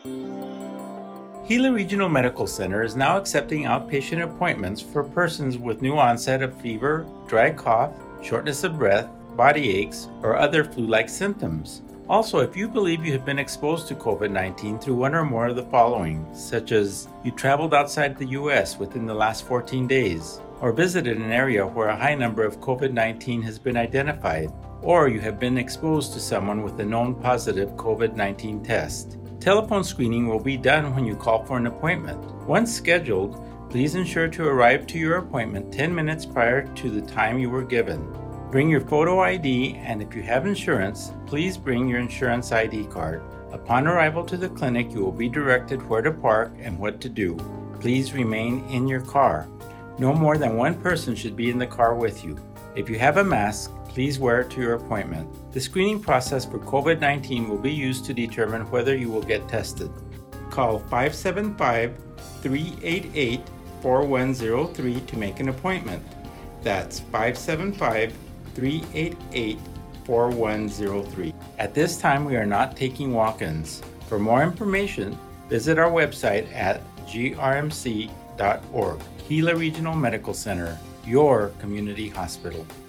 Gila Regional Medical Center is now accepting outpatient appointments for persons with new onset of fever, dry cough, shortness of breath, body aches, or other flu-like symptoms. Also, if you believe you have been exposed to COVID-19 through one or more of the following, such as you traveled outside the U.S. within the last 14 days, or visited an area where a high number of COVID-19 has been identified, or you have been exposed to someone with a known positive COVID-19 test. Telephone screening will be done when you call for an appointment. Once scheduled, please ensure to arrive to your appointment 10 minutes prior to the time you were given. Bring your photo ID, and if you have insurance, please bring your insurance ID card. Upon arrival to the clinic, you will be directed where to park and what to do. Please remain in your car. No more than one person should be in the car with you. If you have a mask, please wear it to your appointment. The screening process for COVID-19 will be used to determine whether you will get tested. Call 575-388-4103 to make an appointment. That's 575-388-4103. At this time, we are not taking walk-ins. For more information, visit our website at grmc.org. Gila Regional Medical Center, your community hospital.